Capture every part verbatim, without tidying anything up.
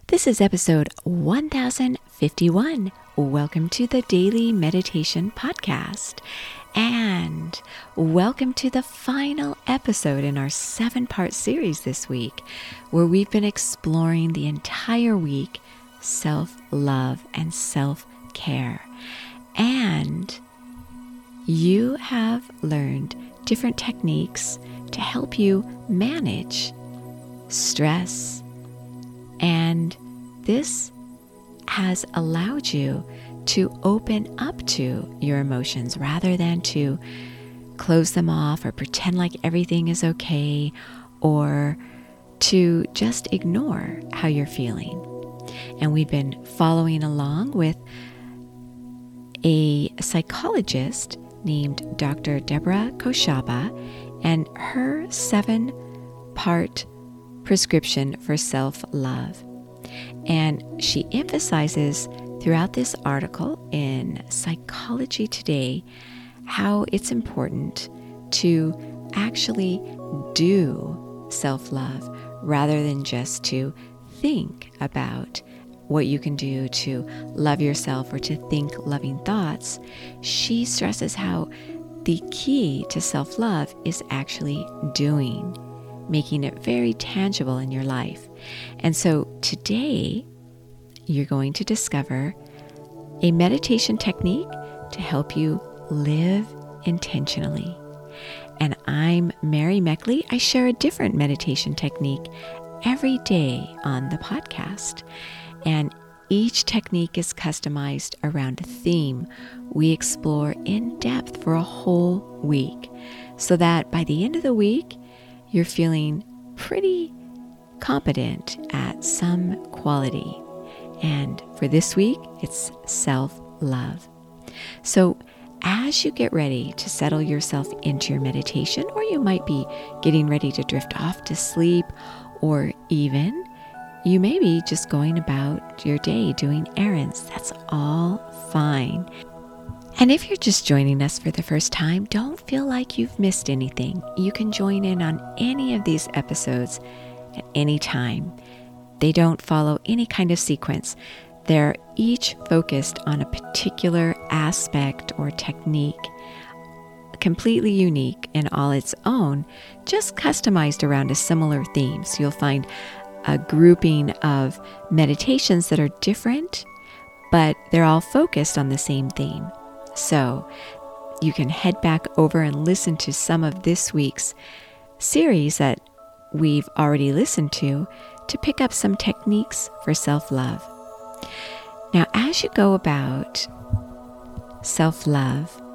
This is episode one thousand fifty-one. Welcome to the Daily Meditation Podcast. And welcome to the final episode in our seven-part series this week, where we've been exploring the entire week self-love and self-care. And you have learned different techniques to help you manage stress. And this has allowed you to open up to your emotions rather than to close them off or pretend like everything is okay or to just ignore how you're feeling. And we've been following along with a psychologist named Doctor Deborah Khoshaba and her seven-part prescription for self-love. And she emphasizes throughout this article in Psychology Today how it's important to actually do self-love rather than just to think about what you can do to love yourself or to think loving thoughts. She stresses how the key to self-love is actually doing, making it very tangible in your life. And so today, you're going to discover a meditation technique to help you live intentionally. And I'm Mary Meckley. I share a different meditation technique every day on the podcast. And each technique is customized around a theme we explore in depth for a whole week, so that by the end of the week, you're feeling pretty competent at some quality. And for this week, it's self-love. So as you get ready to settle yourself into your meditation, or you might be getting ready to drift off to sleep, or even you may be just going about your day doing errands. That's all fine. And if you're just joining us for the first time, don't feel like you've missed anything. You can join in on any of these episodes at any time. They don't follow any kind of sequence. They're each focused on a particular aspect or technique, completely unique and all its own, just customized around a similar theme. So you'll find a grouping of meditations that are different, but they're all focused on the same theme. So you can head back over and listen to some of this week's series that we've already listened to to pick up some techniques for self-love. Now, as you go about self-love,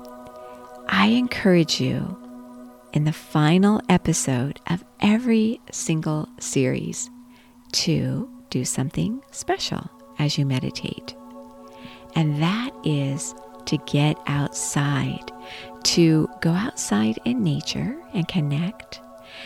I encourage you in the final episode of every single series to do something special as you meditate. And that is to get outside, to go outside in nature and connect.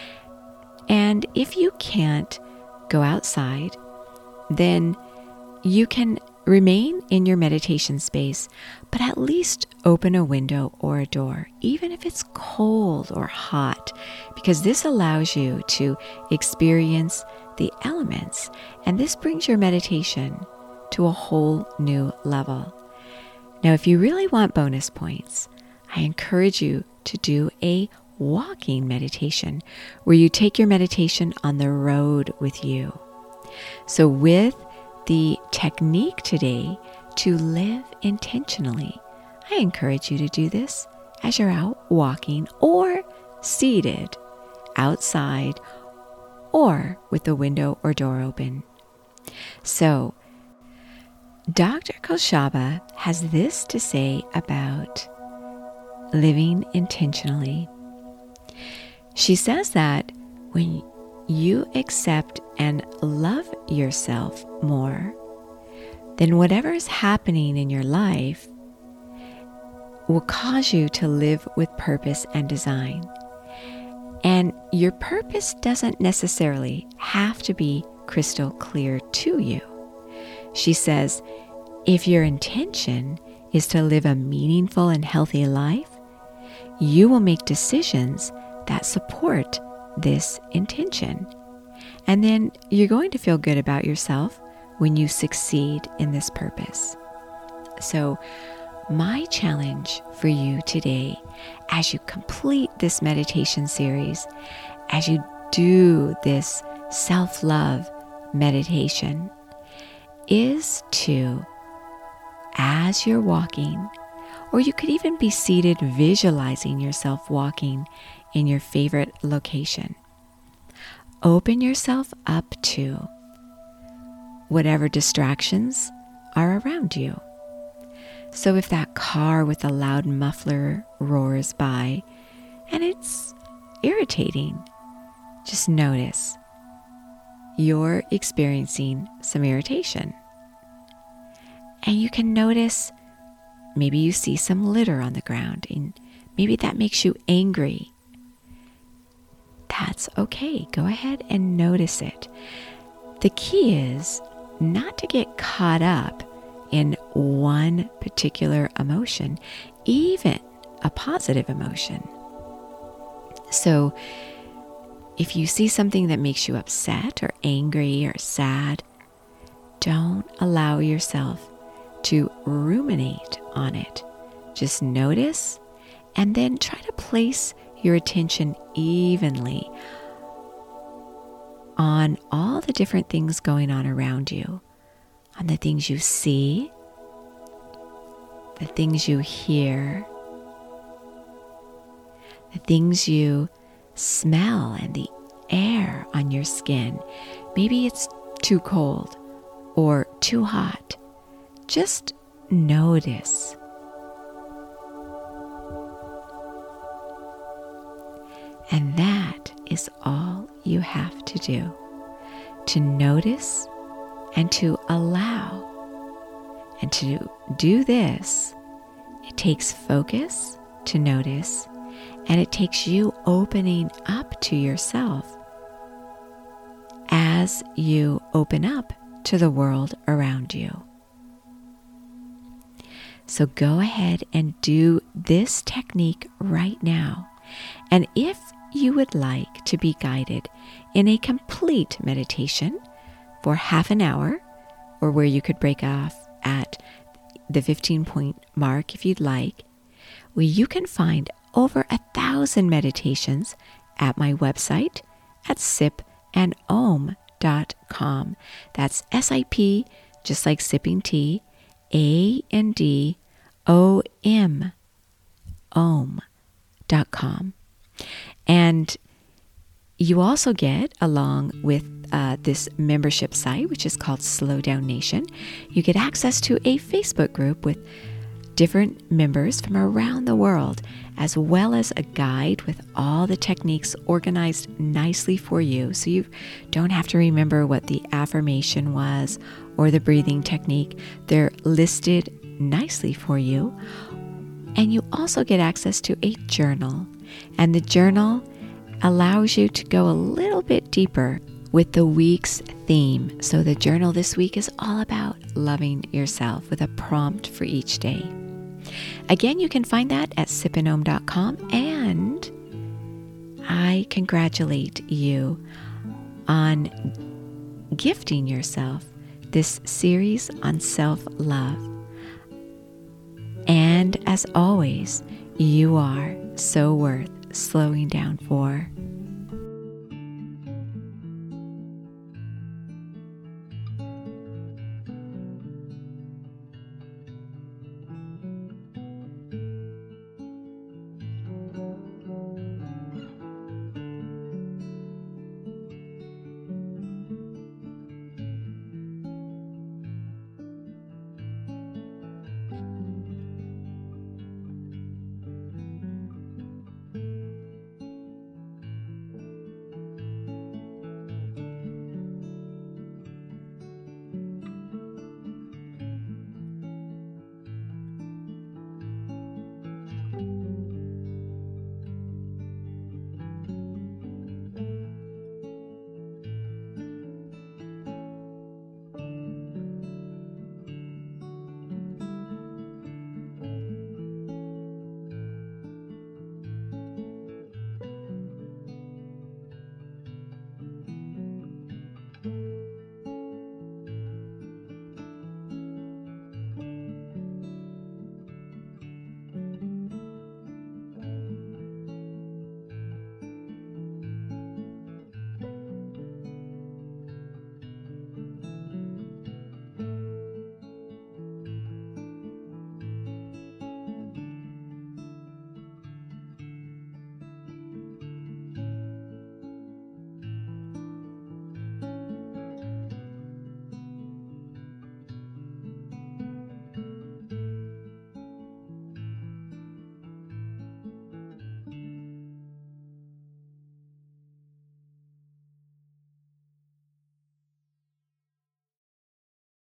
And if you can't go outside, then you can remain in your meditation space, but at least open a window or a door, even if it's cold or hot, because this allows you to experience the elements, and this brings your meditation to a whole new level. Now, if you really want bonus points, I encourage you to do a walking meditation where you take your meditation on the road with you. So with the technique today to live intentionally, I encourage you to do this as you're out walking or seated outside or with the window or door open. So Doctor Khoshaba has this to say about living intentionally. She says that when you accept and love yourself more, then whatever is happening in your life will cause you to live with purpose and design. And your purpose doesn't necessarily have to be crystal clear to you. She says, if your intention is to live a meaningful and healthy life, you will make decisions that support this intention. And then you're going to feel good about yourself when you succeed in this purpose. So my challenge for you today, as you complete this meditation series, as you do this self-love meditation, is to, as you're walking, or you could even be seated visualizing yourself walking in your favorite location, open yourself up to whatever distractions are around you. So if that car with a loud muffler roars by and it's irritating, just notice you're experiencing some irritation. And you can notice maybe you see some litter on the ground and maybe that makes you angry. That's okay. Go ahead and notice it. The key is not to get caught up in one particular emotion, even a positive emotion. So if you see something that makes you upset or angry or sad, don't allow yourself to ruminate on it. Just notice and then try to place your attention evenly on all the different things going on around you, on the things you see, the things you hear, the things you smell, and the air on your skin. Maybe it's too cold or too hot. Just notice. And that is all you have to do, to notice and to allow. And to do this, it takes focus to notice, and it takes you opening up to yourself as you open up to the world around you. So go ahead and do this technique right now. And if you would like to be guided in a complete meditation for half an hour, or where you could break off at the fifteen point mark if you'd like, well, you can find over a thousand meditations at my website at sip and om dot com. That's S I P, just like sipping tea, A and D O M, om dot com. And you also get, along with uh, this membership site, which is called Slow Down Nation, you get access to a Facebook group with different members from around the world, as well as a guide with all the techniques organized nicely for you, so you don't have to remember what the affirmation was or the breathing technique. They're listed nicely for you. And you also get access to a journal, and the journal allows you to go a little bit deeper with the week's theme. So the journal this week is all about loving yourself, with a prompt for each day. Again, you can find that at sip and om dot com, and I congratulate you on gifting yourself this series on self-love. And as always, you are so worth slowing down for.